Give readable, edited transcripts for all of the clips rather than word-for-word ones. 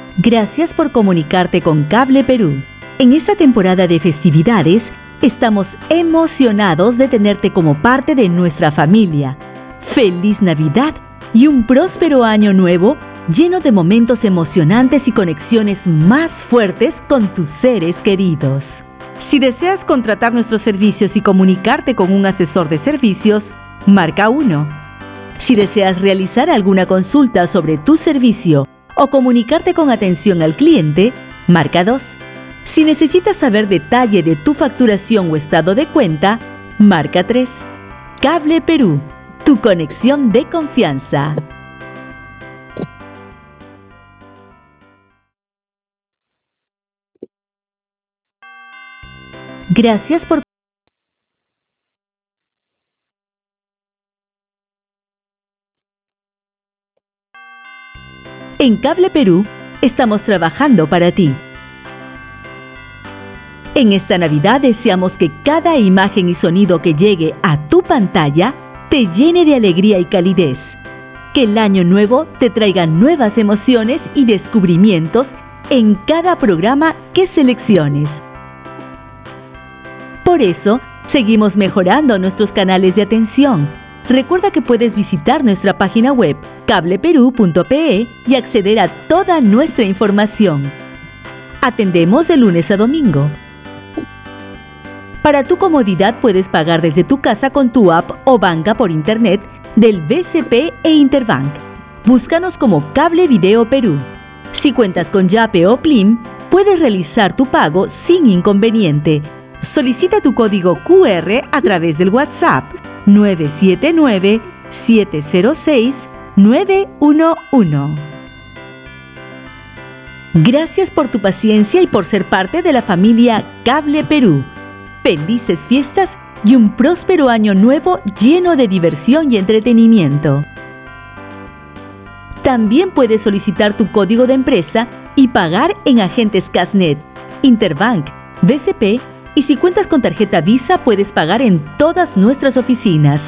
Gracias por comunicarte con Cable Perú. En esta temporada de festividades, estamos emocionados de tenerte como parte de nuestra familia. ¡Feliz Navidad y un próspero año nuevo lleno de momentos emocionantes y conexiones más fuertes con tus seres queridos! Si deseas contratar nuestros servicios y comunicarte con un asesor de servicios, marca 1. Si deseas realizar alguna consulta sobre tu servicio o comunicarte con atención al cliente, marca 2. Si necesitas saber detalle de tu facturación o estado de cuenta, marca 3. Cable Perú, tu conexión de confianza. Gracias por... En Cable Perú, estamos trabajando para ti. En esta Navidad deseamos que cada imagen y sonido que llegue a tu pantalla te llene de alegría y calidez. Que el año nuevo te traiga nuevas emociones y descubrimientos en cada programa que selecciones. Por eso, seguimos mejorando nuestros canales de atención. Recuerda que puedes visitar nuestra página web cableperú.pe y acceder a toda nuestra información. Atendemos de lunes a domingo. Para tu comodidad puedes pagar desde tu casa con tu app o banca por internet del BCP e Interbank. Búscanos como Cable Video Perú. Si cuentas con Yape o Plim, puedes realizar tu pago sin inconveniente. Solicita tu código QR a través del WhatsApp 979-706-911. Gracias por tu paciencia y por ser parte de la familia Cable Perú. Felices fiestas y un próspero año nuevo lleno de diversión y entretenimiento. También puedes solicitar tu código de empresa y pagar en agentes Casnet, Interbank, BCP, y si cuentas con tarjeta Visa puedes pagar en todas nuestras oficinas.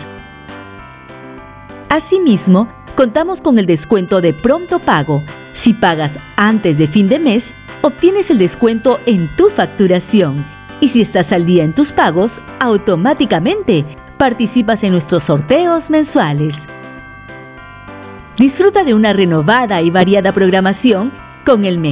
Asimismo, contamos con el descuento de pronto pago. Si pagas antes de fin de mes, obtienes el descuento en tu facturación. Y si estás al día en tus pagos, automáticamente participas en nuestros sorteos mensuales. Disfruta de una renovada y variada programación con el mejor